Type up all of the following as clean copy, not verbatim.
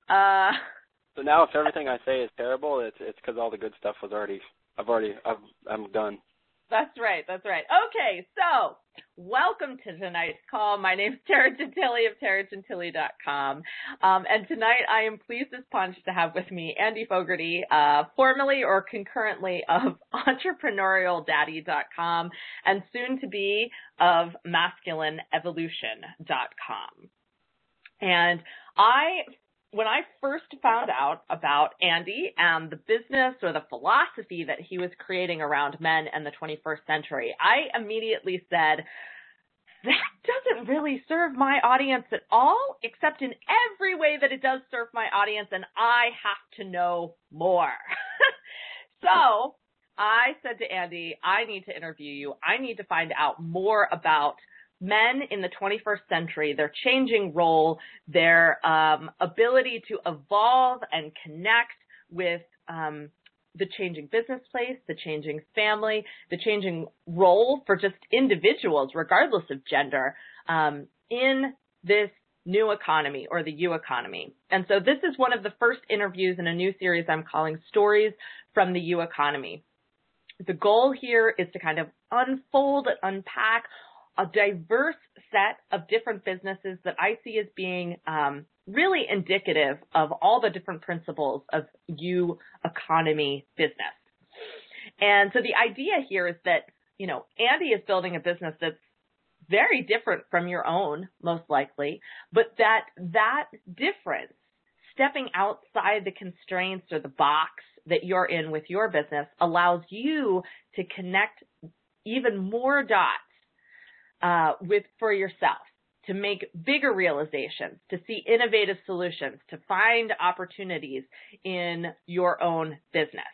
So now if everything I say is terrible, it's because all the good stuff was I'm done. That's right. Okay, so welcome to tonight's call. My name is Tara Gentili of TaraGentili.com. And tonight I am pleased as punch to have with me Andy Fogarty, formerly or concurrently of EntrepreneurialDaddy.com and soon to be of MasculineEvolution.com. And when I first found out about Andy and the business or the philosophy that he was creating around men in the 21st century, I immediately said, that doesn't really serve my audience at all, except in every way that it does serve my audience, and I have to know more. So I said to Andy, I need to interview you. I need to find out more about men in the 21st century, their changing role, their ability to evolve and connect with the changing business place, the changing family, the changing role for just individuals, regardless of gender, in this new economy or the U economy. And so this is one of the first interviews in a new series I'm calling Stories from the U Economy. The goal here is to kind of unfold and unpack a diverse set of different businesses that I see as being really indicative of all the different principles of U economy business. And so the idea here is that, Andy is building a business that's very different from your own, most likely, but that difference, stepping outside the constraints or the box that you're in with your business, allows you to connect even more dots for yourself, to make bigger realizations, to see innovative solutions, to find opportunities in your own business.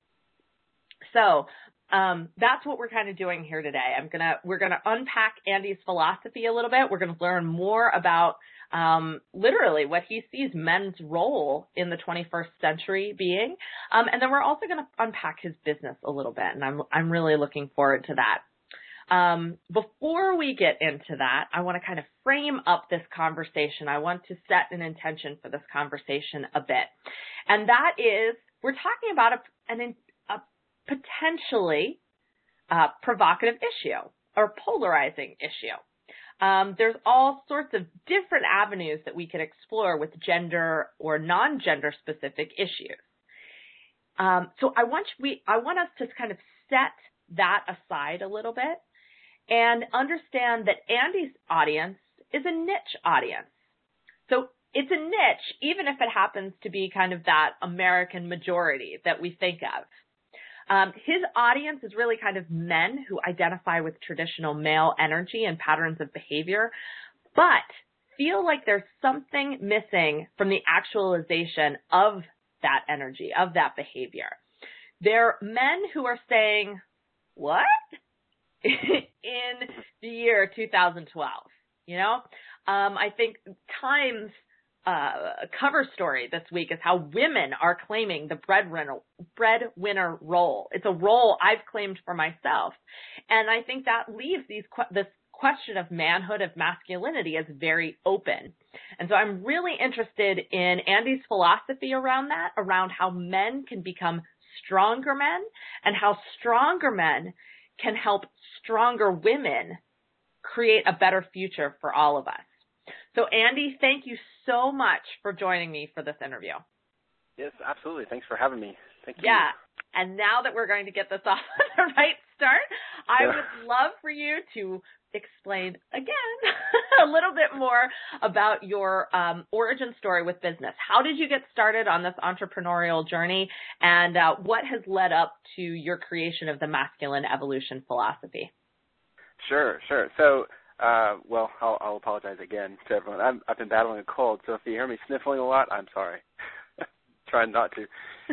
So that's what we're kind of doing here today. We're gonna unpack Andy's philosophy a little bit. We're gonna learn more about literally what he sees men's role in the 21st century being, and then we're also gonna unpack his business a little bit, and I'm really looking forward to that. Before we get into that, I want to kind of frame up this conversation. I want to set an intention for this conversation a bit. And that is, we're talking about a potentially provocative issue or polarizing issue. There's all sorts of different avenues that we could explore with gender or non-gender specific issues. So I want us to kind of set that aside a little bit and understand that Andy's audience is a niche audience. So it's a niche, even if it happens to be kind of that American majority that we think of. His audience is really kind of men who identify with traditional male energy and patterns of behavior, but feel like there's something missing from the actualization of that energy, of that behavior. They're men who are saying, what? In the year 2012, I think Time's cover story this week is how women are claiming the breadwinner role. It's a role I've claimed for myself. And I think that leaves this question of manhood, of masculinity, as very open. And so I'm really interested in Andy's philosophy around that, around how men can become stronger men and how stronger men can help stronger women create a better future for all of us. So, Andy, thank you so much for joining me for this interview. Yes, absolutely. Thanks for having me. Thank you. Yeah. And now that we're going to get this off on the right start, I would love for you to explain again a little bit more about your origin story with business. How did you get started on this entrepreneurial journey, and what has led up to your creation of the masculine evolution philosophy? Sure. So, I'll apologize again to everyone. I've been battling a cold, so if you hear me sniffling a lot, I'm sorry. Trying not to.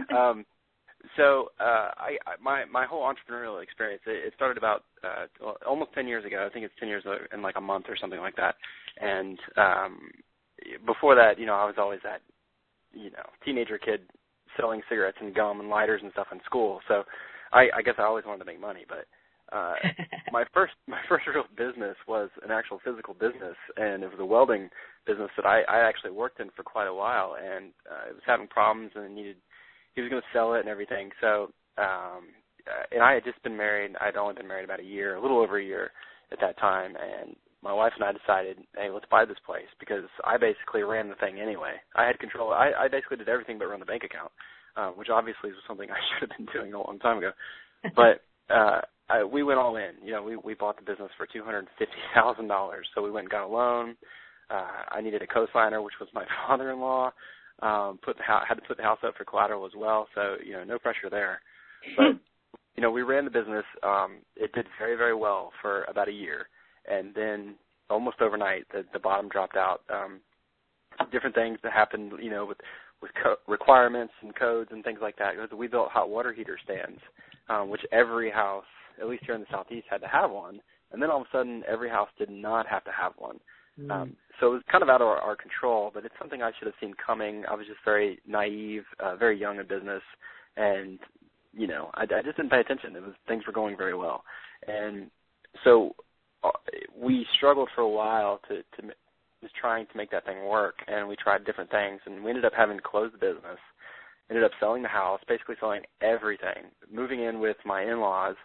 My whole entrepreneurial experience, it started about almost 10 years ago. I think it's 10 years in like a month or something like that. And before that, I was always that, teenager kid selling cigarettes and gum and lighters and stuff in school. So I guess I always wanted to make money. But my first real business was an actual physical business, and it was a welding business that I actually worked in for quite a while, and it was having problems, and he was going to sell it and everything. So, and I had just been married. I'd only been married about a year, a little over a year at that time, and my wife and I decided, hey, let's buy this place, because I basically ran the thing anyway. I had control. I basically did everything but run the bank account, which obviously was something I should have been doing a long time ago. But we went all in. We bought the business for $250,000. So we went and got a loan. I needed a co-signer, which was my father-in-law. Had to put the house up for collateral as well. So no pressure there. But we ran the business. It did very, very well for about a year, and then almost overnight, the bottom dropped out. Different things that happened, with requirements and codes and things like that. We built hot water heater stands, which every house, at least here in the Southeast, had to have one. And then all of a sudden, every house did not have to have one. So it was kind of out of our control, but it's something I should have seen coming. I was just very naive, very young in business, and I just didn't pay attention. Things were going very well, and so we struggled for a while to just trying to make that thing work, and we tried different things, and we ended up having to close the business. Ended up selling the house, basically selling everything, moving in with my in-laws.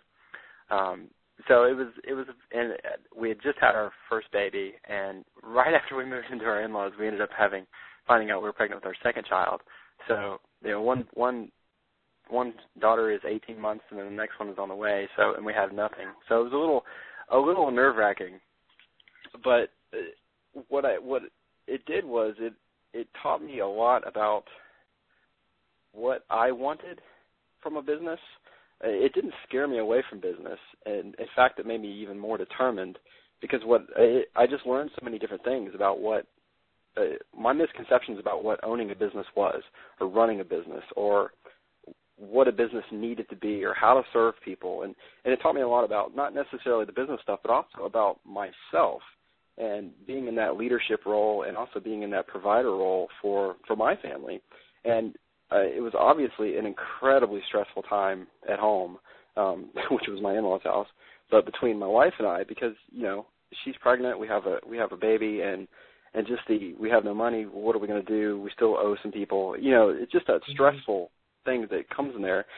So it was, and we had just had our first baby, and right after we moved into our in-laws, we ended up finding out we were pregnant with our second child. So one daughter is 18 months, and then the next one is on the way. So, and we had nothing. So it was a little nerve-wracking. But what it did was it taught me a lot about what I wanted from a business. It didn't scare me away from business, and in fact, it made me even more determined, because I just learned so many different things about what my misconceptions about what owning a business was, or running a business, or what a business needed to be, or how to serve people, and it taught me a lot about not necessarily the business stuff, but also about myself and being in that leadership role, and also being in that provider role for my family. And it was obviously an incredibly stressful time at home, which was my in-laws' house, but between my wife and I, because she's pregnant, we have a baby, and just we have no money. What are we going to do? We still owe some people. It's just a stressful thing that comes in there.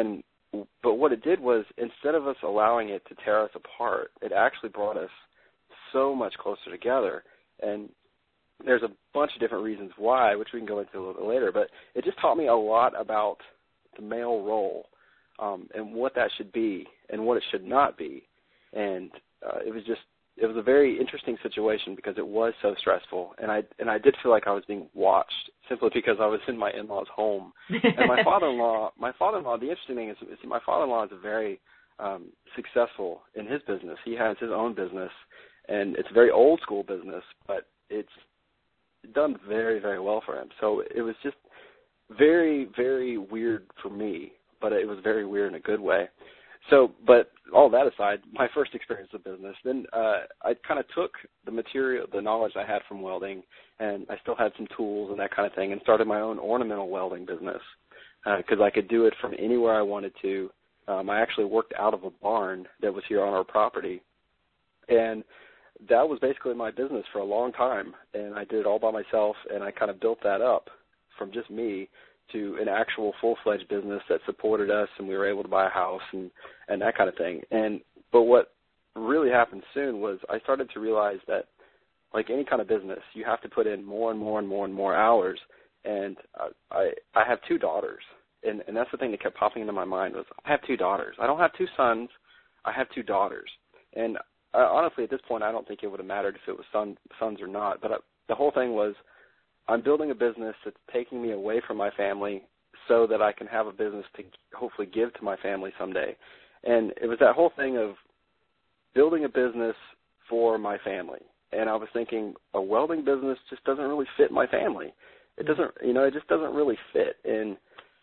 But what it did was, instead of us allowing it to tear us apart, it actually brought us so much closer together. And there's a bunch of different reasons why, which we can go into a little bit later, but it just taught me a lot about the male role, and what that should be and what it should not be. And it was a very interesting situation, because it was so stressful, and I did feel like I was being watched, simply because I was in my in-laws' home. And my father-in-law, the interesting thing is my father-in-law is very successful in his business. He has his own business, and it's a very old school business, but it's done very, very well for him. So it was just very, very weird for me, but it was very weird in a good way. So, but all that aside, my first experience with business, then I kind of took the knowledge I had from welding, and I still had some tools and that kind of thing, and started my own ornamental welding business, because I could do it from anywhere I wanted to. I actually worked out of a barn that was here on our property, and that was basically my business for a long time, and I did it all by myself, and I kind of built that up from just me to an actual full-fledged business that supported us, and we were able to buy a house and that kind of thing. But what really happened soon was I started to realize that, like any kind of business, you have to put in more and more and more and more hours. And I have two daughters, and that's the thing that kept popping into my mind was, I have two daughters. I don't have two sons. I have two daughters. And honestly, at this point, I don't think it would have mattered if it was sons or not. But the whole thing was, I'm building a business that's taking me away from my family so that I can have a business to hopefully give to my family someday. And it was that whole thing of building a business for my family. And I was thinking, a welding business just doesn't really fit my family. It doesn't, it just doesn't really fit. And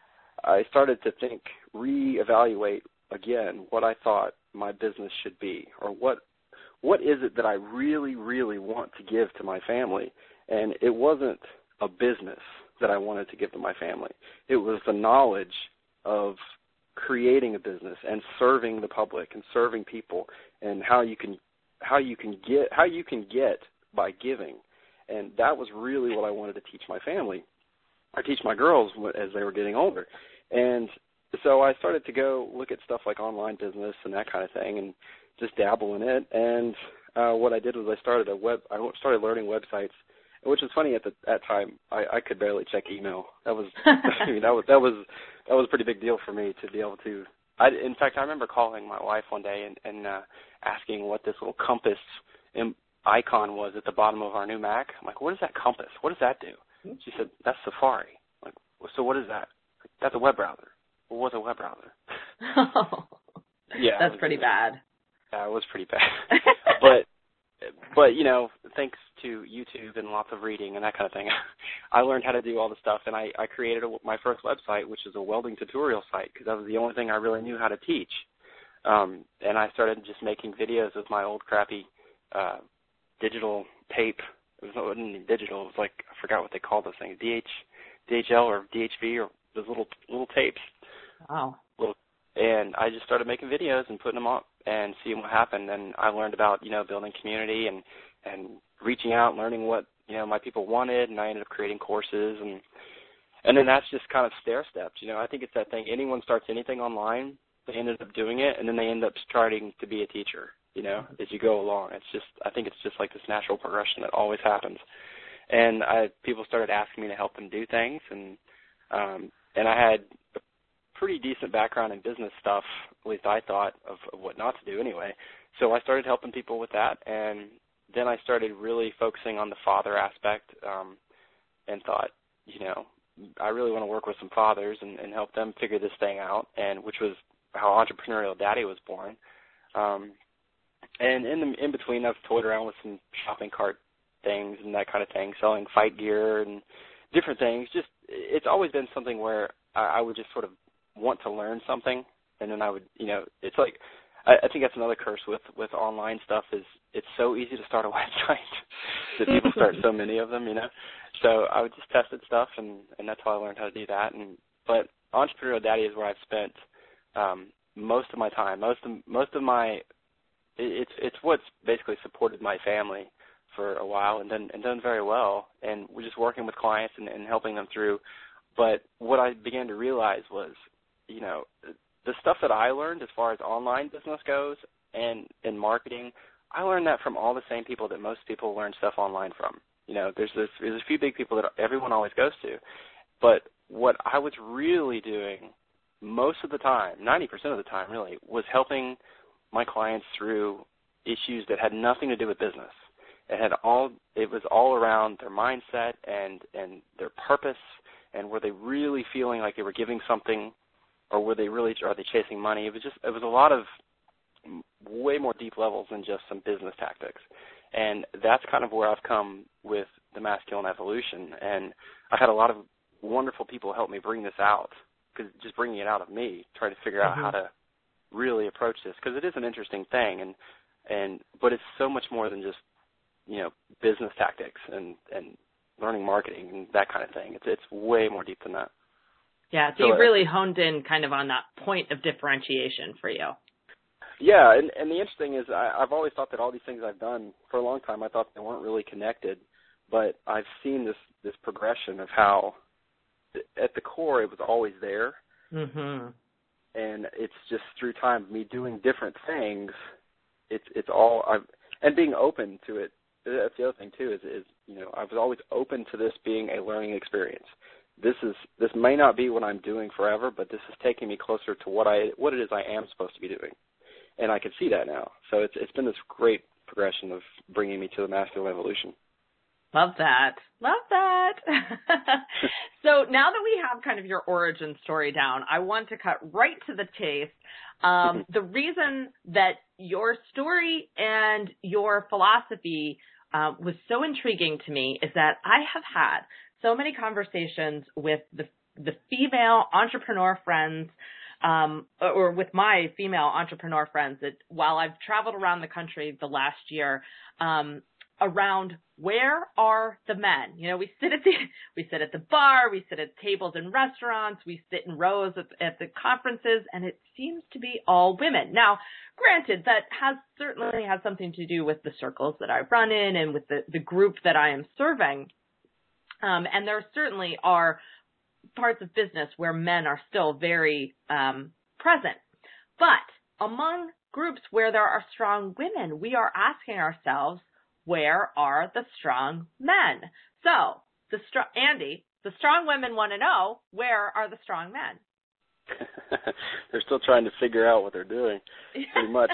I started to reevaluate again what I thought my business should be, or what is it that I really, really want to give to my family. And it wasn't a business that I wanted to give to my family. It was the knowledge of creating a business and serving the public and serving people, and how you can get by giving. And that was really what I wanted to teach my family, or teach my girls as they were getting older. And so I started to go look at stuff like online business and that kind of thing, and just dabble in it. And what I did was I started learning websites, which is funny. At that time, I could barely check email. That was that was a pretty big deal for me to be able to. In fact, I remember calling my wife one day and asking what this little compass icon was at the bottom of our new Mac. I'm like, what is that compass? What does that do? She said, that's Safari. I'm like, so what is that? Like, that's a web browser. Well, what's a web browser? Yeah, that's pretty bad. Yeah, it was pretty bad. But thanks to YouTube and lots of reading and that kind of thing, I learned how to do all the stuff, and I created my first website, which is a welding tutorial site, because that was the only thing I really knew how to teach. And I started just making videos with my old crappy digital tape. It wasn't even digital. It was like, I forgot what they called those things, DHL or DHV, or those little tapes. Wow. And I just started making videos and putting them up and seeing what happened. And I learned about, building community and reaching out and learning what, my people wanted. And I ended up creating courses. And then that's just kind of stair-stepped. I think it's that thing. Anyone starts anything online, they ended up doing it, and then they end up starting to be a teacher, as you go along. I think it's just like this natural progression that always happens. And people started asking me to help them do things. And I had a pretty decent background in business stuff, at least I thought, of what not to do anyway. So I started helping people with that, and then I started really focusing on the father aspect, and thought, I really want to work with some fathers and help them figure this thing out, and which was how Entrepreneurial Daddy was born. And in between, I've toyed around with some shopping cart things and that kind of thing, selling fight gear and different things. Just, it's always been something where I would just sort of want to learn something, and then I would, it's like, I think that's another curse with online stuff, is it's so easy to start a website that people start so many of them, So I would just test stuff, and that's how I learned how to do that. But Entrepreneurial Daddy is where I've spent most of my time. Most of my, it's what's basically supported my family for a while, and done very well. And we're just working with clients and helping them through. But what I began to realize was, the stuff that I learned as far as online business goes and in marketing, I learned that from all the same people that most people learn stuff online from. There's a few big people that everyone always goes to. But what I was really doing most of the time, 90% of the time really, was helping my clients through issues that had nothing to do with business. It was all around their mindset and their purpose, and were they really feeling like they were giving something, or are they chasing money? It was a lot of way more deep levels than just some business tactics. And that's kind of where I've come with the Masculine Evolution. And I've had a lot of wonderful people help me bring this out, because just bringing it out of me, trying to figure out how to really approach this, because it is an interesting thing, but it's so much more than just, business tactics and learning marketing and that kind of thing. It's way more deep than that. Yeah, so you've really honed in kind of on that point of differentiation for you. Yeah, and the interesting is I've always thought that all these things I've done for a long time, I thought they weren't really connected, but I've seen this progression of how at the core it was always there, and it's just through time, me doing different things, it's all, and being open to it. That's the other thing too, is I was always open to this being a learning experience. This may not be what I'm doing forever, but this is taking me closer to what it is I am supposed to be doing, and I can see that now. So it's been this great progression of bringing me to the Masculine Evolution. Love that. So now that we have kind of your origin story down, I want to cut right to the chase. The reason that your story and your philosophy was so intriguing to me is that I have had so many conversations with the female entrepreneur friends, or with my female entrepreneur friends, that while I've traveled around the country the last year, around where are the men? You know, we sit at the bar, we sit at tables in restaurants, we sit in rows at the conferences, and it seems to be all women. Now, granted, that certainly has something to do with the circles that I run in and with the group that I am serving. And there certainly are parts of business where men are still very present. But among groups where there are strong women, we are asking ourselves, where are the strong men? So, Andy, the strong women want to know, where are the strong men? They're still trying to figure out what they're doing, pretty much.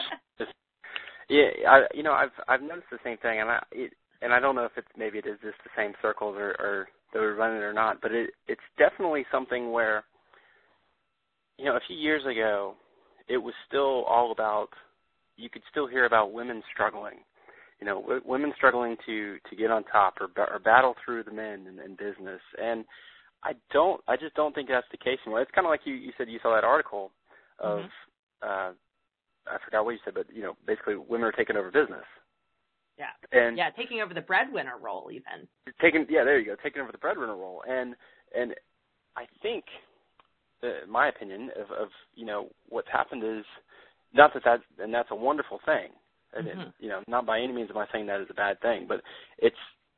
I've noticed the same thing, and I don't know if it is just the same circles or that we're running or not, but it's definitely something where, you know, a few years ago, it was still all about, you could still hear about women struggling, you know, women struggling to get on top or battle through the men in business. And I just don't think that's the case anymore. It's kind of like you said you saw that article of, I forgot what you said, but, you know, basically women are taking over business. Yeah. Taking over the breadwinner role even. There you go, taking over the breadwinner role. And I think, my opinion of you know, what's happened is, not that's a wonderful thing. And, you know, not by any means am I saying that is a bad thing, but it's,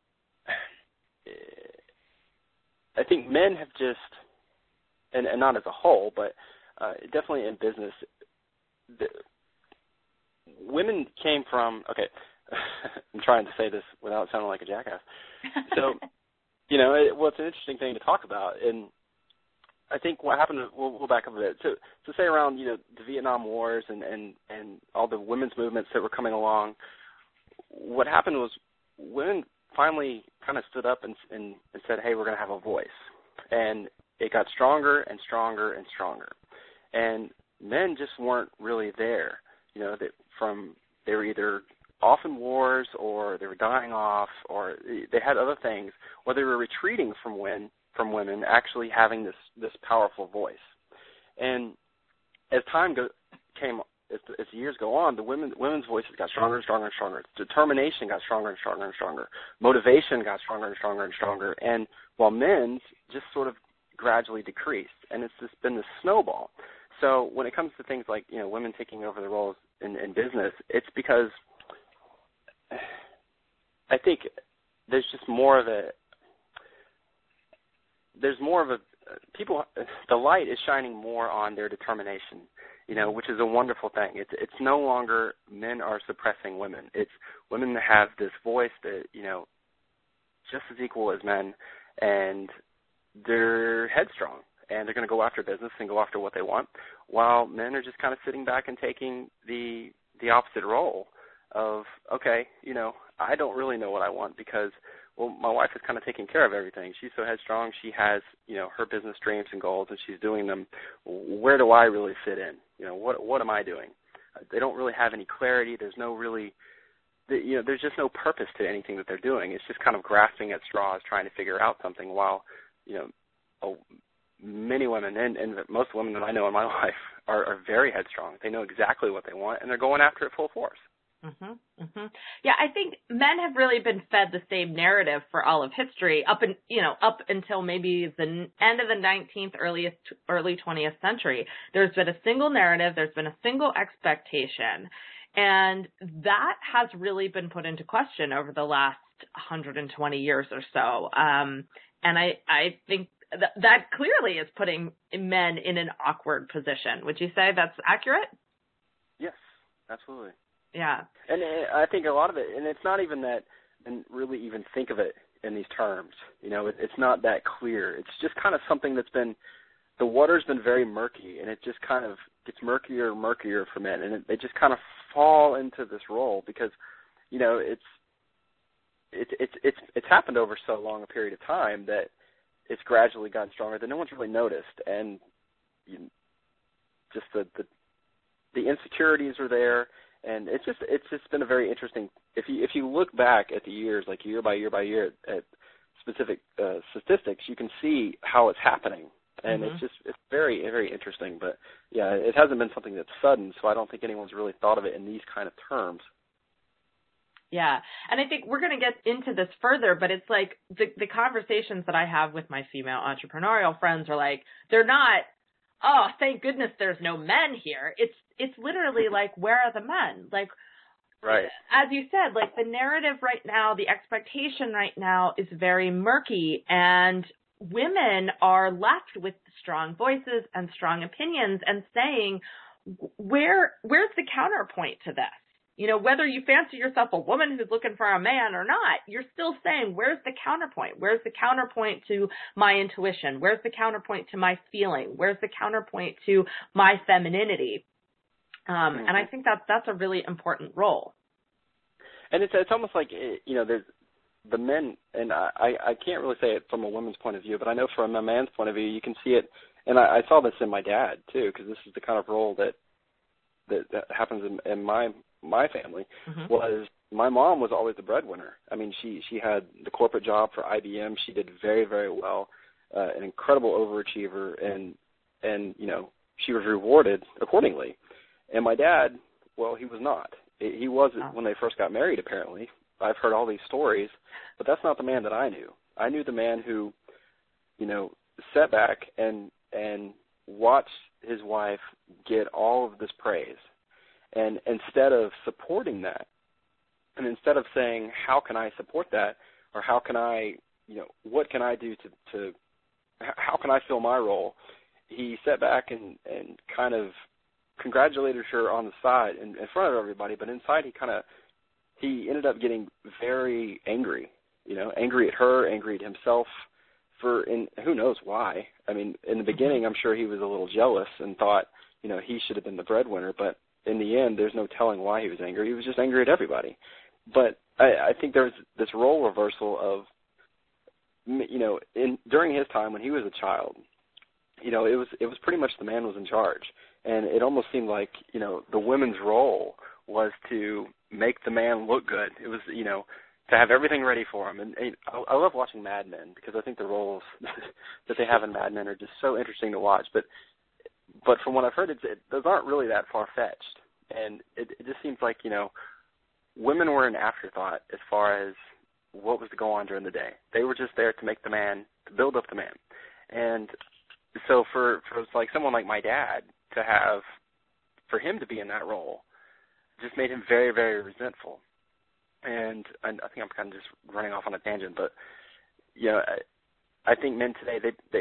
I think men have just, and not as a whole, but definitely in business, women came from, okay, I'm trying to say this without sounding like a jackass. So, you know, it's an interesting thing to talk about, and I think what happened, we'll back up a bit. So say around, you know, the Vietnam Wars and all the women's movements that were coming along, what happened was women finally kind of stood up and said, hey, we're going to have a voice. And it got stronger and stronger and stronger. And men just weren't really there. You know, they were either off in wars or they were dying off or they had other things, or they were retreating from women actually having this powerful voice. And as as years go on, the women's voices got stronger and stronger and stronger. Determination got stronger and stronger and stronger. Motivation got stronger and stronger and stronger. And while men's just sort of gradually decreased, and it's just been this snowball. So when it comes to things like, you know, women taking over the roles in business, it's because I think there's more of a the light is shining more on their determination, you know, which is a wonderful thing. It's no longer men are suppressing women. It's women that have this voice that, you know, just as equal as men, and they're headstrong, and they're going to go after business and go after what they want, while men are just kind of sitting back and taking the opposite role of, okay, you know, I don't really know what I want because, well, my wife is kind of taking care of everything. She's so headstrong. She has, you know, her business dreams and goals, and she's doing them. Where do I really fit in? You know, what am I doing? They don't really have any clarity. There's no really, you know, there's just no purpose to anything that they're doing. It's just kind of grasping at straws, trying to figure out something, while, you know, many women and most women that I know in my life are very headstrong. They know exactly what they want, and they're going after it full force. Yeah, I think men have really been fed the same narrative for all of history up until maybe the end of the 19th, early 20th century. There's been a single narrative. There's been a single expectation. And that has really been put into question over the last 120 years or so. And I think that clearly is putting men in an awkward position. Would you say that's accurate? Yes, absolutely. Yeah. And I think a lot of it, and it's not even that, and really even think of it in these terms. You know, it's not that clear. It's just kind of something that's been, the water's been very murky, and it just kind of gets murkier and murkier for men, and they just kind of fall into this role because, you know, it's happened over so long a period of time that it's gradually gotten stronger that no one's really noticed, and just the insecurities are there. And it's just been a very interesting. If you look back at the years, like year by year by year, at specific statistics, you can see how it's happening, and it's very, very interesting. But yeah, it hasn't been something that's sudden, so I don't think anyone's really thought of it in these kind of terms. Yeah. And I think we're going to get into this further, but it's like the conversations that I have with my female entrepreneurial friends are like, they're not, oh, thank goodness there's no men here. It's literally like, where are the men? Like, right. As you said, like the narrative right now, the expectation right now is very murky, and women are left with strong voices and strong opinions and saying, where's the counterpoint to this? You know, whether you fancy yourself a woman who's looking for a man or not, you're still saying, where's the counterpoint? Where's the counterpoint to my intuition? Where's the counterpoint to my feeling? Where's the counterpoint to my femininity? And I think that's a really important role. And it's almost like, you know, there's the men, and I can't really say it from a woman's point of view, but I know from a man's point of view, you can see it, and I saw this in my dad too, because this is the kind of role that happens in my family. Was my mom was always the breadwinner. I mean, she had the corporate job for IBM. She did very, very well, an incredible overachiever, and you know, she was rewarded accordingly. And my dad, well, he was not. He wasn't when they first got married, apparently. I've heard all these stories, but that's not the man that I knew. I knew the man who, you know, sat back and watched his wife get all of this praise. And instead of supporting that, and instead of saying, how can I support that, or how can I, you know, what can I do to how can I fill my role, he sat back and kind of congratulated her on the side in front of everybody, but inside he ended up getting very angry, you know, angry at her, angry at himself and who knows why. I mean, in the beginning, I'm sure he was a little jealous and thought, you know, he should have been the breadwinner, but in the end, there's no telling why he was angry. He was just angry at everybody. But I think there's this role reversal of, you know, during his time when he was a child, you know, it was pretty much the man was in charge. And it almost seemed like, you know, the women's role was to make the man look good. It was, you know, to have everything ready for him. And I love watching Mad Men because I think the roles that they have in Mad Men are just so interesting to watch. But from what I've heard, those aren't really that far-fetched. And it just seems like, you know, women were an afterthought as far as what was to go on during the day. They were just there to make the man, to build up the man. And so for like someone like my dad, for him to be in that role just made him very, very resentful. And I think I'm kind of just running off on a tangent, but, you know, I think men today,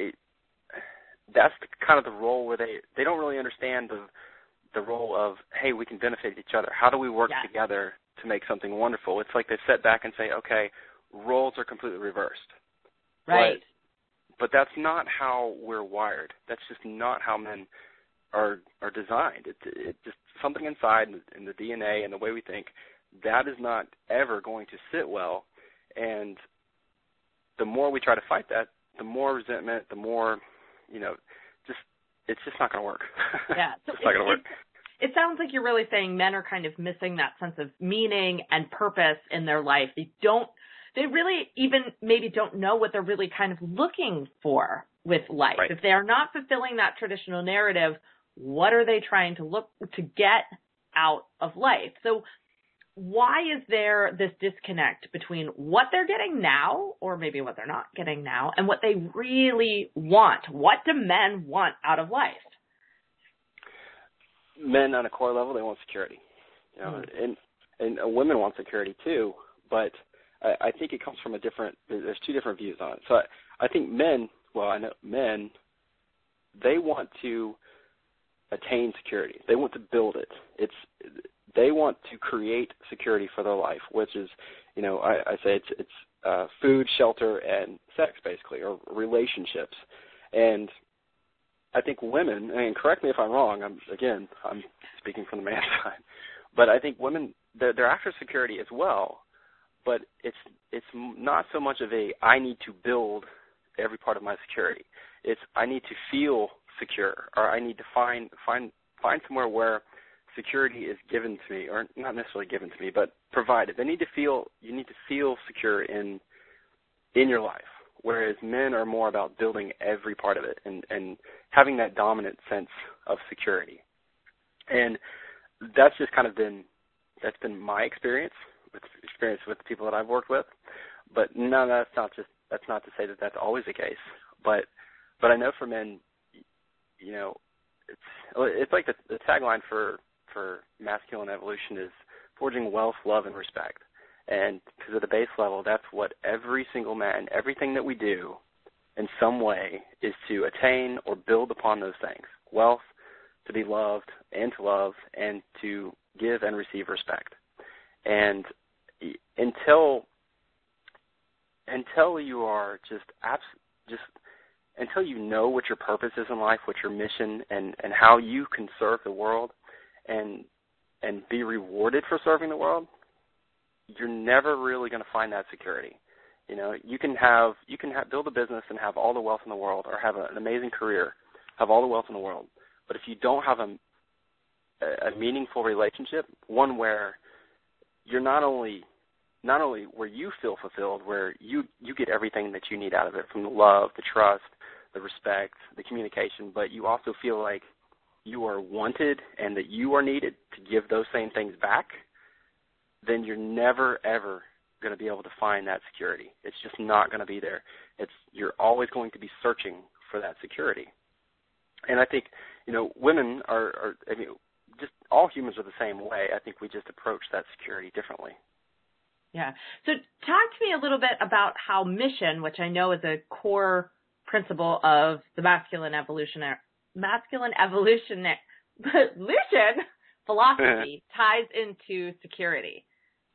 that's kind of the role where they don't really understand the role of, hey, we can benefit each other. How do we work together to make something wonderful? It's like they sit back and say, okay, roles are completely reversed. Right. But that's not how we're wired. That's just not how men are designed. It just something inside in the DNA and the way we think, that is not ever going to sit well. And the more we try to fight that, the more resentment, the more, you know, it's just not going to work. Yeah. So it's not going to work. It sounds like you're really saying men are kind of missing that sense of meaning and purpose in their life. They really even maybe don't know what they're really kind of looking for with life. Right. If they are not fulfilling that traditional narrative, what are they trying to look to get out of life? So why is there this disconnect between what they're getting now, or maybe what they're not getting now, and what they really want? What do men want out of life? Men on a core level, they want security. You know, and women want security too, but I think it comes from there's two different views on it. So I think men, they want to attain security. They want to build it. They want to create security for their life, which is, you know, I say it's food, shelter, and sex, basically, or relationships. And I think women, and correct me if I'm wrong, I'm speaking from the man's side, but I think women, they're after security as well, but it's not so much of I need to build every part of my security. It's I need to feel secure, or I need to find somewhere where security is given to me, or not necessarily given to me, but provided. You need to feel secure in your life, whereas men are more about building every part of it and having that dominant sense of security. And that's just kind of been my experience experience with the people that I've worked with. But no, that's not to say that that's always the case. But I know for men, you know, it's like the tagline for masculine evolution is forging wealth, love, and respect. And because at the base level, that's what every single man, everything that we do in some way is to attain or build upon those things. Wealth, to be loved and to love, and to give and receive respect. And until you are until you know what your purpose is in life, what your mission, and how you can serve the world and be rewarded for serving the world, you're never really going to find that security. You know, you can build a business and have all the wealth in the world, or have an amazing career, have all the wealth in the world. But if you don't have a meaningful relationship, one where you're not only where you feel fulfilled, where you get everything that you need out of it, from the love, the trust, the respect, the communication, but you also feel like you are wanted and that you are needed to give those same things back, then you're never, ever going to be able to find that security. It's just not going to be there. You're always going to be searching for that security. And I think, you know, women are just all humans are the same way. I think we just approach that security differently. Yeah. So talk to me a little bit about how mission, which I know is a core principle of the masculine evolution philosophy, ties into security.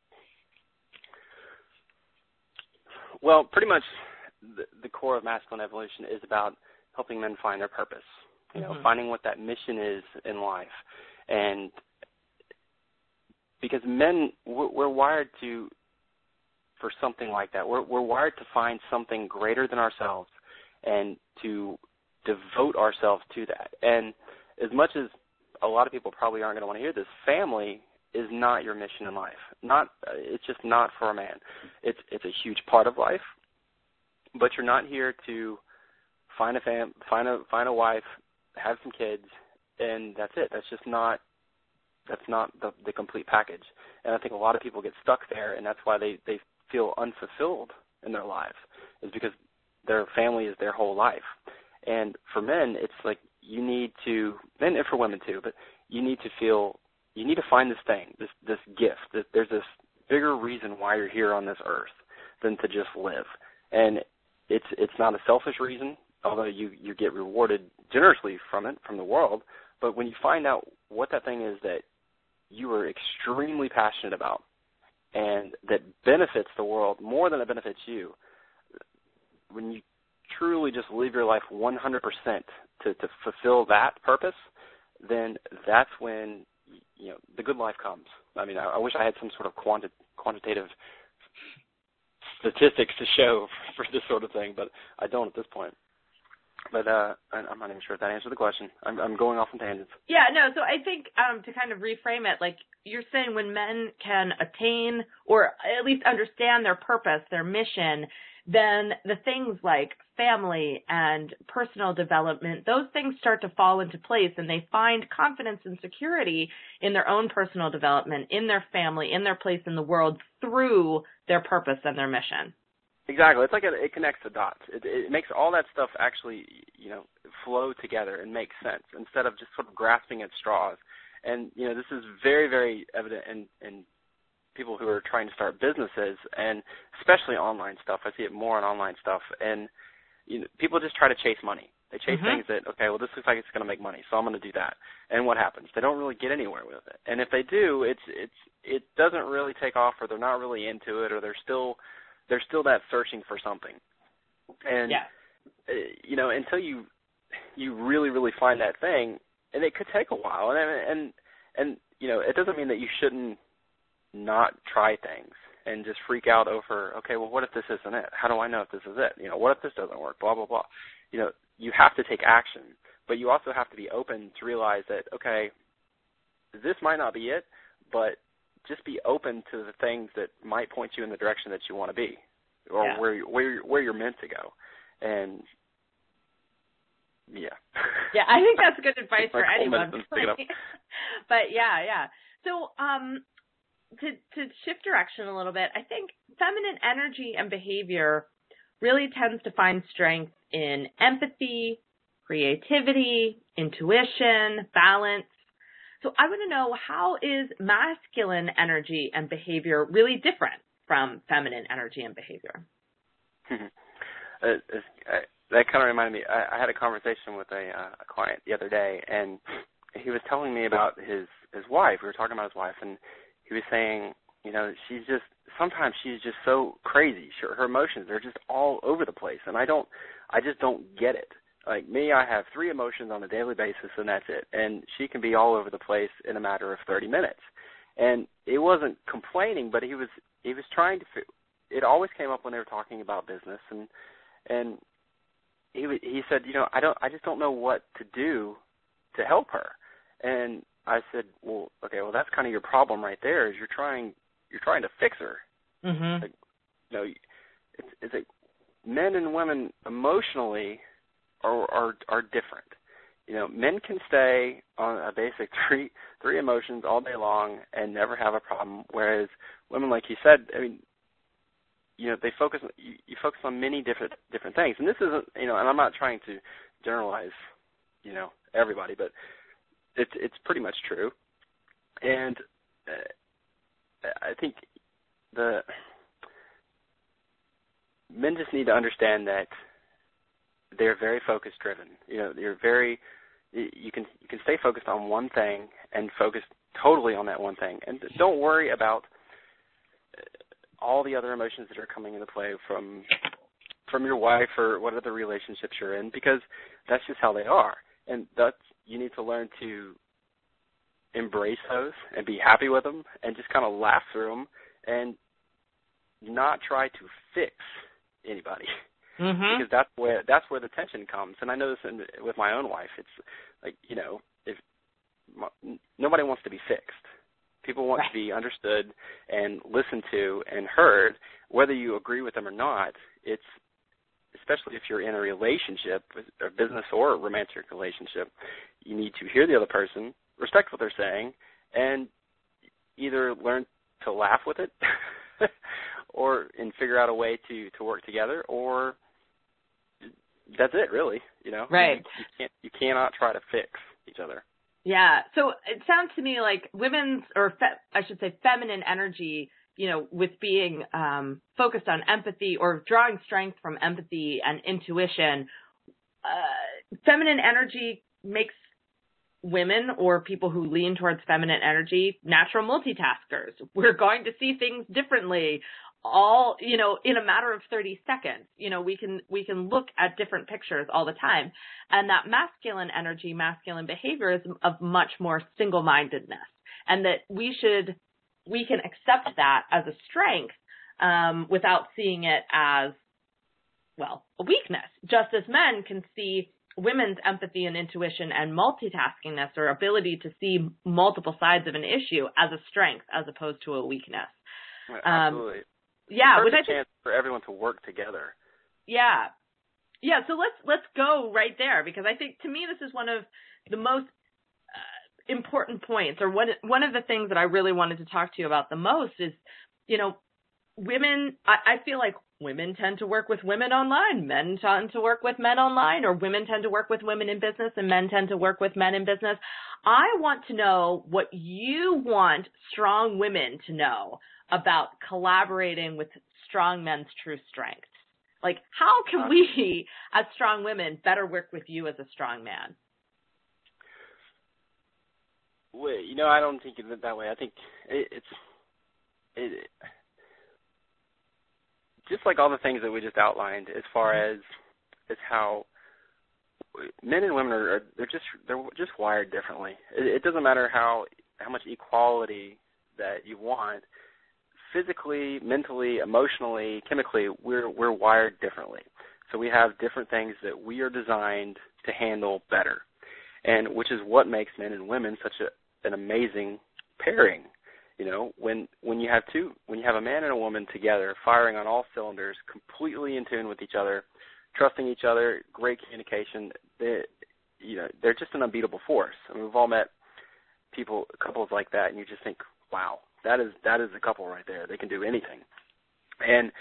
Well, pretty much the core of masculine evolution is about helping men find their purpose, you know, finding what that mission is in life. And because men, we're wired for something like that. We're wired to find something greater than ourselves and to devote ourselves to that. And as much as a lot of people probably aren't going to want to hear this, family is not your mission in life. It's just not for a man. It's a huge part of life, but you're not here to find a wife, have some kids, and that's it. That's not the complete package. And I think a lot of people get stuck there, and that's why they feel unfulfilled in their lives, is because their family is their whole life. And for men, it's like you need to, men and for women too, but you need to find this thing, this gift. There's this bigger reason why you're here on this earth than to just live. And it's not a selfish reason, although you get rewarded generously from it, from the world. But when you find out what that thing is that you are extremely passionate about and that benefits the world more than it benefits you, when you truly just live your life 100% to fulfill that purpose, then that's when, you know, the good life comes. I mean, I wish I had some sort of quantitative statistics to show for this sort of thing, but I don't at this point. But I'm not even sure if that answered the question. I'm going off on tangents. Yeah, no, so I think to kind of reframe it, like you're saying, when men can attain or at least understand their purpose, their mission, then the things like family and personal development, those things start to fall into place, and they find confidence and security in their own personal development, in their family, in their place in the world through their purpose and their mission. Exactly. It's like it connects the dots. It makes all that stuff actually, you know, flow together and make sense instead of just sort of grasping at straws. And, you know, this is very, very evident in people who are trying to start businesses, and especially online stuff. I see it more in online stuff. And, you know, people just try to chase money. They chase things that, okay, well, this looks like it's going to make money, so I'm going to do that. And what happens? They don't really get anywhere with it. And if they do, it doesn't really take off, or they're not really into it, or there's still that searching for something. And, you know, until you really, really find that thing, and it could take a while. And you know, it doesn't mean that you shouldn't not try things and just freak out over, okay, well, what if this isn't it? How do I know if this is it? You know, what if this doesn't work? Blah, blah, blah. You know, you have to take action, but you also have to be open to realize that, okay, this might not be it, but just be open to the things that might point you in the direction that you want to be, or where you're meant to go. And yeah, I think that's good advice for anyone. But yeah. So to shift direction a little bit, I think feminine energy and behavior really tends to find strength in empathy, creativity, intuition, balance. So I want to know, how is masculine energy and behavior really different from feminine energy and behavior? That kind of reminded me, I had a conversation with a client the other day, and he was telling me about his wife. We were talking about his wife, and he was saying, sometimes she's just so crazy. Her emotions, they're just all over the place, and I just don't get it. Like me, I have 3 emotions on a daily basis, and that's it. And she can be all over the place in a matter of 30 minutes. And it wasn't complaining, but he was trying to. It always came up when they were talking about business, and he said, I just don't know what to do to help her. And I said, well, okay, well that's kind of your problem right there. Is you're trying to fix her. Mm-hmm. Like, it's like men and women emotionally are different. Men can stay on a basic three emotions all day long and never have a problem, whereas women, like you said, I mean, they focus. You focus on many different things, and this isn't, and I'm not trying to generalize, everybody, but it's pretty much true, and I think the men just need to understand that they're very focus driven. You can stay focused on one thing and focus totally on that one thing, and don't worry about all the other emotions that are coming into play from your wife or what other relationships you're in, because that's just how they are, and you need to learn to embrace those and be happy with them and just kind of laugh through them and not try to fix anybody. Mm-hmm. Because that's where the tension comes. And I know this with my own wife. It's like, if nobody wants to be fixed. People want to be understood and listened to and heard, whether you agree with them or not. It's especially if you're in a relationship, a business or a romantic relationship, you need to hear the other person, respect what they're saying, and either learn to laugh with it and figure out a way to work together, or that's it, really. Right. You cannot try to fix each other. Yeah. So it sounds to me like women's, or I should say feminine energy, with being focused on empathy or drawing strength from empathy and intuition, feminine energy makes women or people who lean towards feminine energy natural multitaskers. We're going to see things differently all, in a matter of 30 seconds. We can look at different pictures all the time. And that masculine energy, masculine behavior is of much more single-mindedness. And that we can accept that as a strength without seeing it as, a weakness. Just as men can see women's empathy and intuition and multitaskingness, or ability to see multiple sides of an issue, as a strength as opposed to a weakness. Absolutely. Yeah, which I think, chance for everyone to work together. Yeah. So let's go right there, because I think, to me, this is one of the most important points, or one of the things that I really wanted to talk to you about the most is, women. I feel like women tend to work with women online, men tend to work with men online, or women tend to work with women in business and men tend to work with men in business. I want to know what you want strong women to know about collaborating with strong men's true strengths. Like, how can we, as strong women, better work with you as a strong man? Well, I don't think of it that way. I think it's just like all the things that we just outlined, as far as how men and women they're just wired differently. It doesn't matter how much equality that you want. Physically, mentally, emotionally, chemically, we're wired differently. So we have different things that we are designed to handle better, and which is what makes men and women such an amazing pairing. When you have a man and a woman together, firing on all cylinders, completely in tune with each other, trusting each other, great communication, they're just an unbeatable force. I mean, we've all met couples like that, and you just think, wow, that is a couple right there. They can do anything. And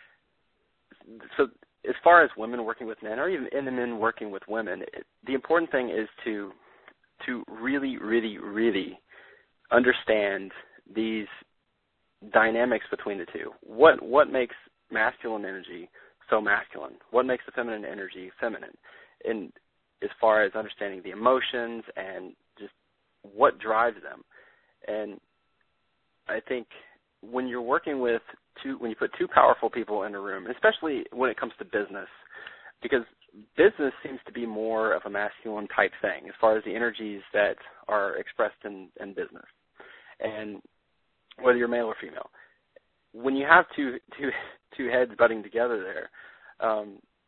so as far as women working with men, or even men working with women, the important thing is to really, really, really understand these dynamics between the two. What makes masculine energy so masculine? What makes the feminine energy feminine? And as far as understanding the emotions and just what drives them. And I think when you're working with when you put two powerful people in a room, especially when it comes to business, because business seems to be more of a masculine type thing as far as the energies that are expressed in business. And whether you're male or female, when you have two heads butting together there,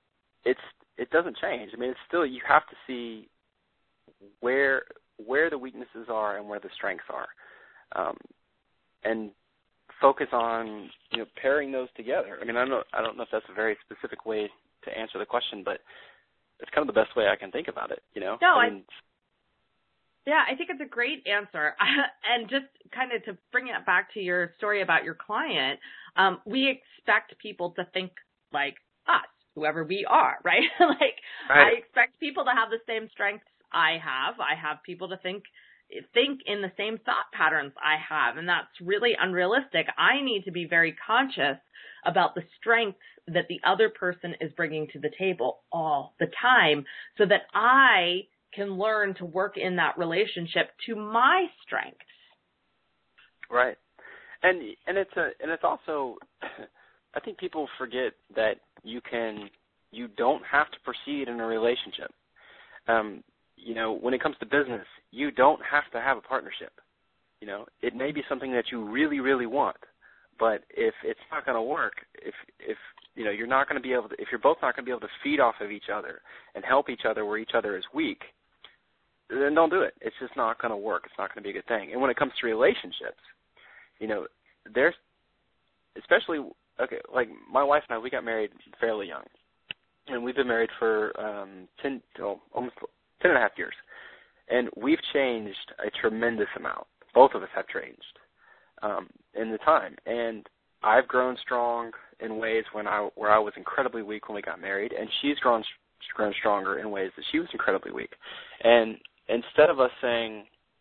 it doesn't change. I mean, it's still, you have to see where the weaknesses are and where the strengths are, and focus on pairing those together. I mean, I don't know if that's a very specific way to answer the question, but it's kind of the best way I can think about it. No, Yeah, I think it's a great answer. And just kind of to bring it back to your story about your client, we expect people to think like us, whoever we are, right? Right. I expect people to have the same strengths I have. I have people to think in the same thought patterns I have, and that's really unrealistic. I need to be very conscious about the strengths that the other person is bringing to the table all the time, so that I can learn to work in that relationship to my strengths. Right. And it's also, I think people forget that you don't have to proceed in a relationship. When it comes to business, you don't have to have a partnership. It may be something that you really, really want, but if it's not going to work, if you're not going to be able to, if you're both not going to be able to feed off of each other and help each other where each other is weak, then don't do it. It's just not going to work. It's not going to be a good thing. And when it comes to relationships, there's especially, like my wife and I, we got married fairly young, and we've been married for almost 10 and a half years, and we've changed a tremendous amount. Both of us have changed in the time, and I've grown strong in ways where I was incredibly weak when we got married, and she's grown stronger in ways that she was incredibly weak. And instead of us saying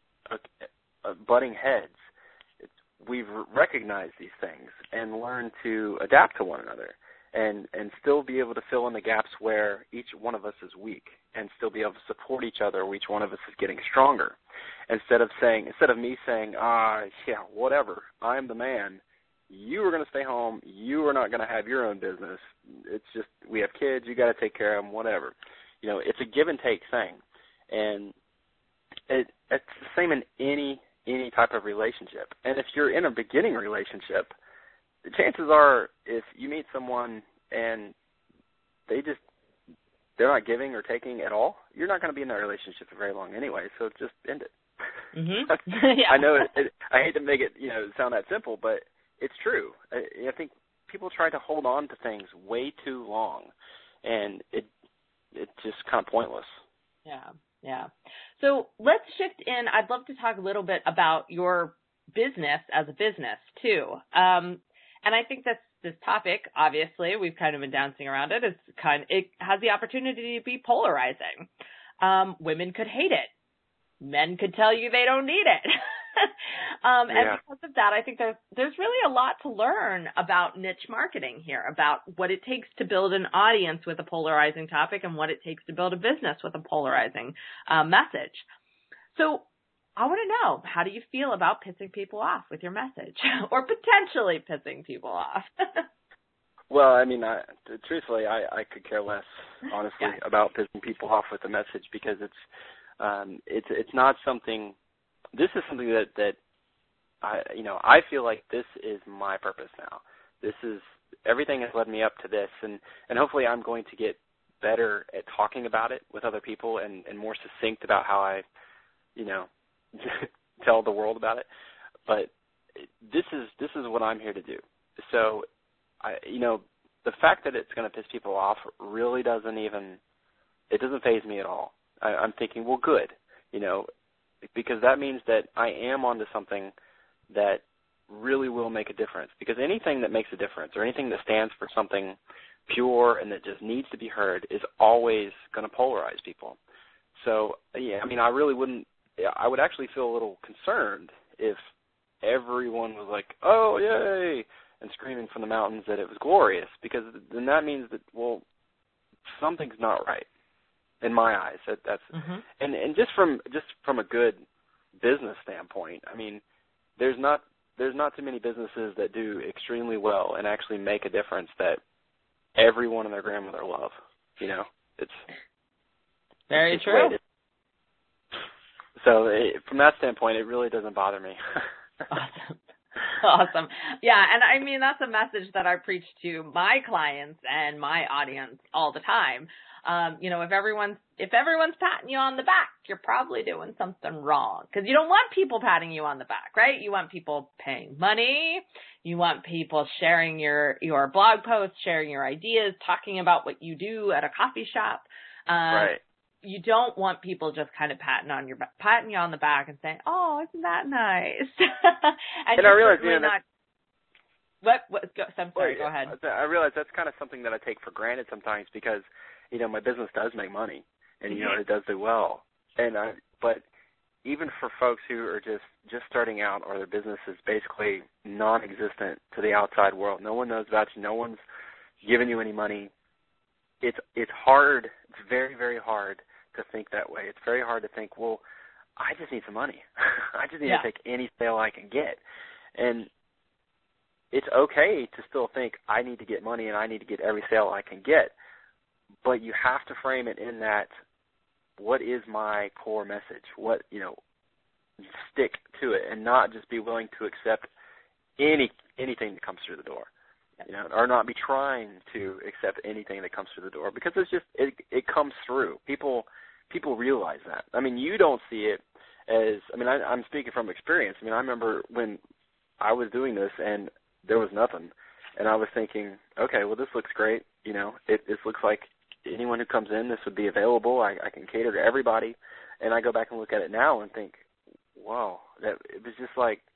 butting heads, we've recognized these things and learned to adapt to one another and still be able to fill in the gaps where each one of us is weak, and still be able to support each other where each one of us is getting stronger. Instead of me saying, whatever, I'm the man, you are going to stay home, you are not going to have your own business, it's just, we have kids, you got to take care of them, whatever. It's a give and take thing. And it's the same in any type of relationship. And if you're in a beginning relationship, the chances are if you meet someone and they're not giving or taking at all, you're not going to be in that relationship for very long anyway, so just end it. Mm-hmm. Yeah. I know I hate to make it sound that simple, but it's true. I think people try to hold on to things way too long, and it's just kind of pointless. Yeah. So let's shift in. I'd love to talk a little bit about your business as a business too. And I think that this topic, obviously, we've kind of been dancing around it. It has the opportunity to be polarizing. Women could hate it. Men could tell you they don't need it. And because of that, I think there's really a lot to learn about niche marketing here, about what it takes to build an audience with a polarizing topic and what it takes to build a business with a polarizing message. So I want to know, how do you feel about pissing people off with your message, or potentially pissing people off? Well, I mean, truthfully, I could care less, honestly, about pissing people off with the message, because it's not something. This is something that I feel like this is my purpose now. This is, everything has led me up to this, and hopefully I'm going to get better at talking about it with other people and more succinct about how I, tell the world about it. But this is what I'm here to do. So, the fact that it's going to piss people off really doesn't faze me at all. I'm thinking, well, good, because that means that I am onto something that really will make a difference, because anything that makes a difference or anything that stands for something pure and that just needs to be heard is always going to polarize people. So, yeah, I mean, I would actually feel a little concerned if everyone was like, oh, yay, and screaming from the mountains that it was glorious, because then that means that, well, something's not right in my eyes. That's and just from a good business standpoint, I mean, there's not too many businesses that do extremely well and actually make a difference that everyone and their grandmother love. You know, it's very true. So from that standpoint, it really doesn't bother me. Awesome. Yeah, and I mean, that's a message that I preach to my clients and my audience all the time. You know, if everyone's patting you on the back, you're probably doing something wrong, because you don't want people patting you on the back, right? You want people paying money. You want people sharing your blog posts, sharing your ideas, talking about what you do at a coffee shop. Right. You don't want people just kind of patting you on the back and saying, "Oh, isn't that nice?" and I realize, I'm sorry. Go ahead. I realize that's kind of something that I take for granted sometimes, because, you know, my business does make money, and, you know, it does do well. But even for folks who are just starting out, or their business is basically non-existent to the outside world, no one knows about you, no one's giving you any money. It's hard. It's very, very hard to think that way. It's very hard to think, well, I just need some money. I just need to take any sale I can get. And it's okay to still think I need to get money and I need to get every sale I can get. But you have to frame it in that, what is my core message? What, you know, stick to it, and not just be willing to accept anything that comes through the door. You know, or not be trying to accept anything that comes through the door, because it's just it comes through. People realize that. I mean, you don't see it as. I mean, I'm speaking from experience. I mean, I remember when I was doing this and there was nothing, and I was thinking, okay, well, this looks great. You know, this looks like anyone who comes in, this would be available. I can cater to everybody. And I go back and look at it now and think, wow, that it was just like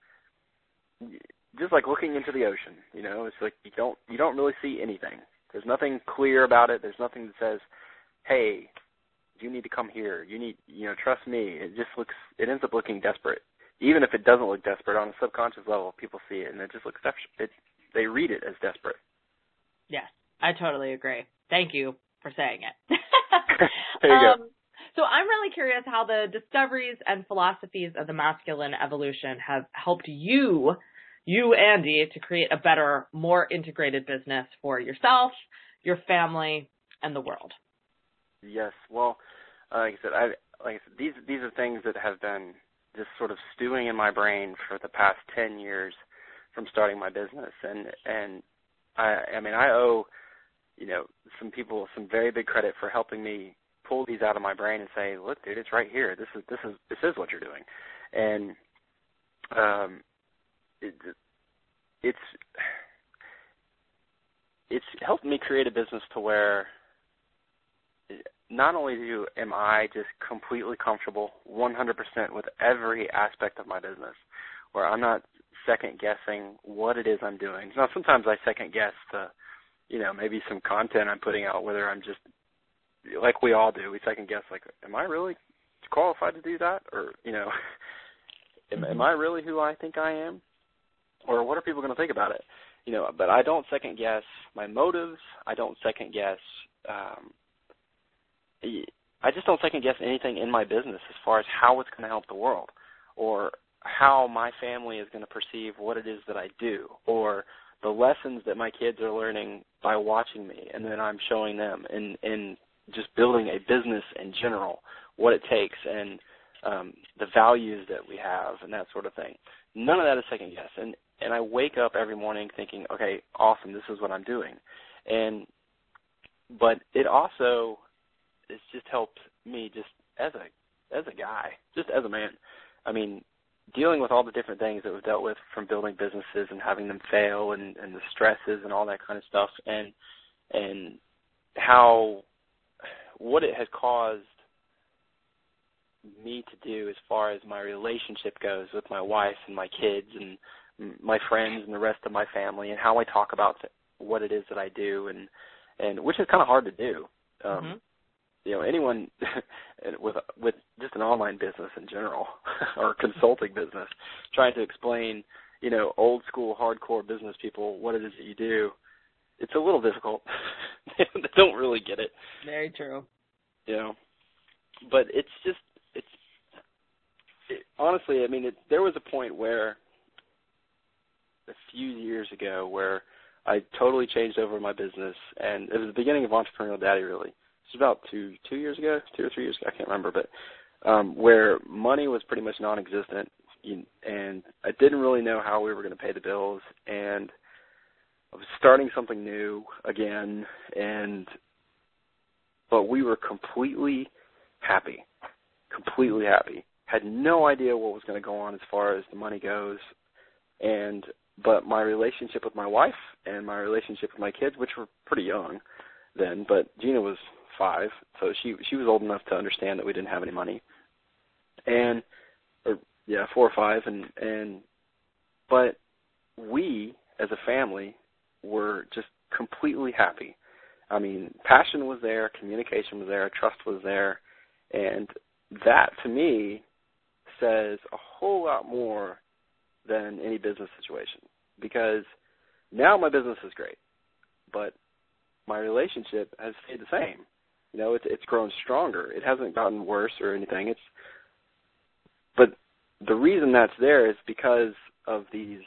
looking into the ocean. You know, it's like you don't really see anything. There's nothing clear about it. There's nothing that says, hey, you need to come here. You need, you know, trust me. It ends up looking desperate. Even if it doesn't look desperate, on a subconscious level, people see it and it just looks they read it as desperate. Yes, I totally agree. Thank you for saying it. There you go. So I'm really curious how the discoveries and philosophies of the masculine evolution have helped you, Andy, to create a better, more integrated business for yourself, your family, and the world. Yes. Well, like I said, these are things that have been just sort of stewing in my brain for the past 10 years from starting my business, and I mean, I owe, you know, some people some very big credit for helping me pull these out of my brain and say, look, dude, it's right here. This is what you're doing, and it's helped me create a business to where not only am I just completely comfortable 100% with every aspect of my business, where I'm not second guessing what it is I'm doing. Now, sometimes I second guess you know, maybe some content I'm putting out, whether I'm just, like we all do, we second guess, like, am I really qualified to do that? Or, you know, am I really who I think I am? Or what are people going to think about it? You know, but I don't second guess my motives. I don't second guess, I just don't second guess anything in my business as far as how it's going to help the world, or how my family is going to perceive what it is that I do, or the lessons that my kids are learning by watching me, and then I'm showing them, and just building a business in general, what it takes, and the values that we have, and that sort of thing. None of that is second guess. And I wake up every morning thinking, okay, awesome, this is what I'm doing. But it also, it's just helped me just as a guy, just as a man. I mean, dealing with all the different things that we've dealt with from building businesses and having them fail, and the stresses and all that kind of stuff, and what it has caused me to do as far as my relationship goes with my wife and my kids and my friends and the rest of my family and how I talk about what it is that I do, and which is kind of hard to do. Anyone with just an online business in general or consulting business, trying to explain, old school hardcore business people what it is that you do, it's a little difficult. They don't really get it. Very true. But honestly, there was a point where a few years ago where I totally changed over my business, and it was the beginning of Entrepreneurial Daddy, really. It was about 2 years ago, 2 or 3 years ago, I can't remember, but where money was pretty much non-existent, and I didn't really know how we were going to pay the bills, and I was starting something new again, but we were completely happy, had no idea what was going to go on as far as the money goes, but my relationship with my wife and my relationship with my kids, which were pretty young then, but Gina was 5, so she was old enough to understand that we didn't have any money, 4 or 5, but we as a family were just completely happy. Passion was there, communication was there, trust was there, and that to me says a whole lot more than any business situation, because now my business is great, but my relationship has stayed the same. It's grown stronger. It hasn't gotten worse or anything. But the reason that's there is because of these,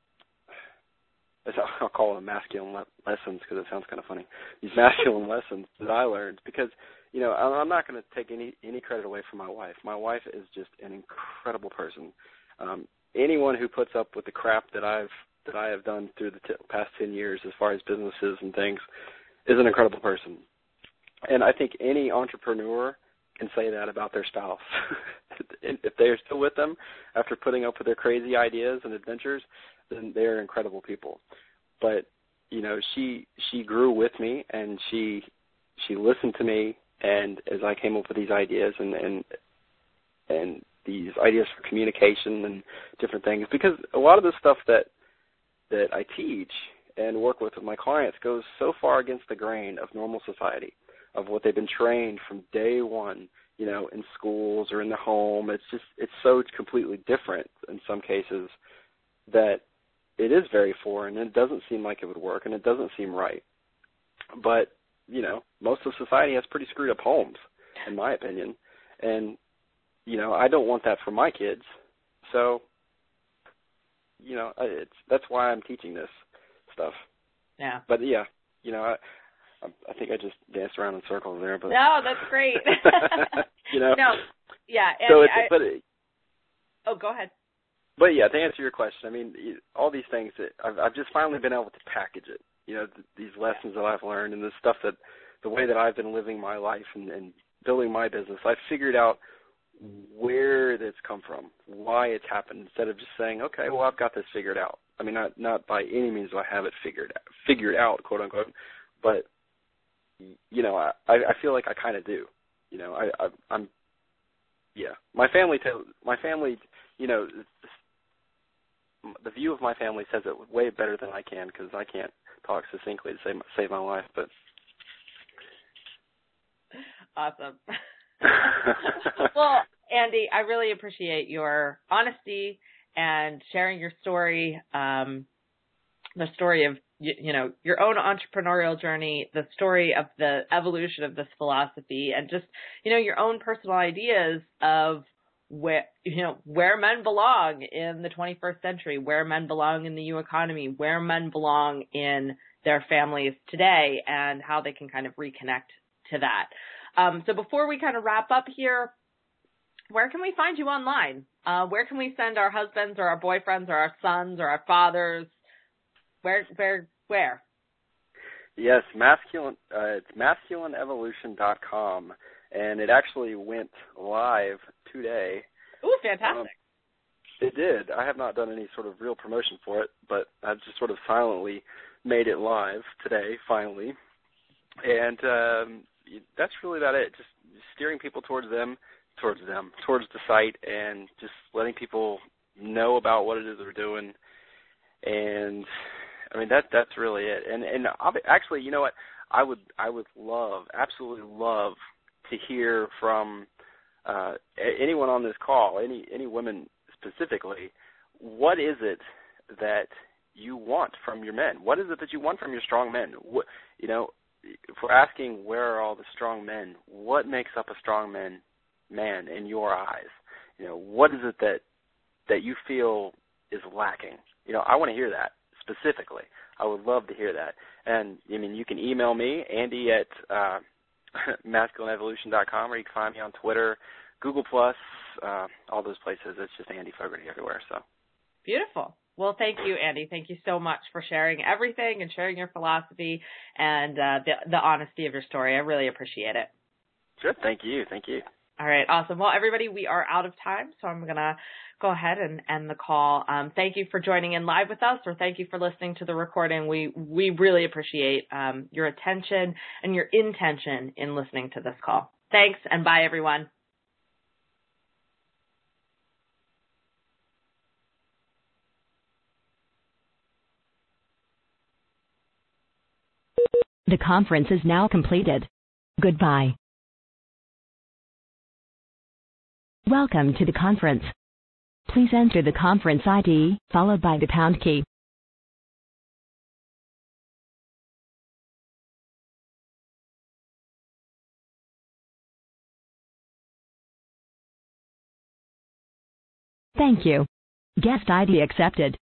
I'll call them masculine lessons because it sounds kind of funny, these masculine lessons that I learned, because, I'm not going to take any credit away from my wife. My wife is just an incredible person. Anyone who puts up with the crap that I have done through the past 10 years as far as businesses and things is an incredible person. And I think any entrepreneur can say that about their spouse. If they're still with them after putting up with their crazy ideas and adventures, then they're incredible people. But, she grew with me, and she listened to me, and as I came up with these ideas and these ideas for communication and different things, because a lot of the stuff that I teach and work with my clients goes so far against the grain of normal society, of what they've been trained from day one, in schools or in the home. It's so completely different in some cases that it is very foreign, and it doesn't seem like it would work, and it doesn't seem right. But, most of society has pretty screwed up homes, in my opinion. And, I don't want that for my kids. So, that's why I'm teaching this stuff. Yeah. But, I think I just danced around in circles there. But no, that's great. No, yeah. Oh, go ahead. But, to answer your question, all these things, I've just finally been able to package it. These lessons that I've learned and the stuff the way that I've been living my life and building my business, I've figured out where that's come from, why it's happened, instead of just saying, okay, well, I've got this figured out. Not by any means do I have it figured out, quote unquote, but I feel like I kind of do. I'm my family, the view of my family says it way better than I can, because I can't talk succinctly to save my life. But awesome. Well, Andy, I really appreciate your honesty and sharing your story, the story of your own entrepreneurial journey, the story of the evolution of this philosophy, and just your own personal ideas of where men belong in the 21st century, where men belong in the new economy, where men belong in their families today, and how they can kind of reconnect to that. So before we kind of wrap up here, where can we find you online? Where can we send our husbands or our boyfriends or our sons or our fathers? Where? Yes, it's masculineevolution.com, and it actually went live today. Ooh, fantastic. It did. I have not done any sort of real promotion for it, but I've just sort of silently made it live today, finally. And that's really about it, just steering people towards the site, and just letting people know about what it is they're doing, And I mean that's really it. And actually, you know what? I would absolutely love to hear from anyone on this call, any women specifically. What is it that you want from your men? What is it that you want from your strong men? What, if we're asking where are all the strong men, what makes up a strong man in your eyes? What is it that you feel is lacking? I want to hear that specifically. I would love to hear that. And, I mean, you can email me, Andy at masculineevolution.com, or you can find me on Twitter, Google+, all those places. It's just Andy Fogarty everywhere. So beautiful. Well, thank you, Andy. Thank you so much for sharing everything and sharing your philosophy and the honesty of your story. I really appreciate it. Sure. Thank you. Thank you. All right. Awesome. Well, everybody, we are out of time, so I'm going to go ahead and end the call. Thank you for joining in live with us, or thank you for listening to the recording. We really appreciate your attention and your intention in listening to this call. Thanks, and bye, everyone. The conference is now completed. Goodbye. Welcome to the conference. Please enter the conference ID, followed by the pound key. Thank you. Guest ID accepted.